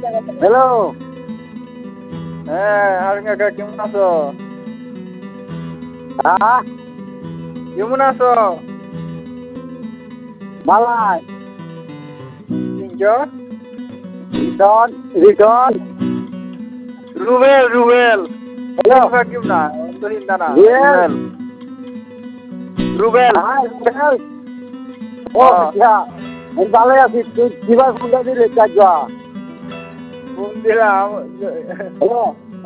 Hello. হ্যাঁ, আর কাকা কেমন আছো? হ্যাঁ, কেমন আছো? বালাই। রিটন রিটন রুবেল রুবেল। হ্যালো কেমন না? অন্তহীন না রুবেল রুবেল। হ্যাঁ রুবেল। ও আচ্ছা, আমি ভালো আছি। তুই কিভাবে ফোনটা দিলি কাজা? ফোন দিলাম। হ্যালো।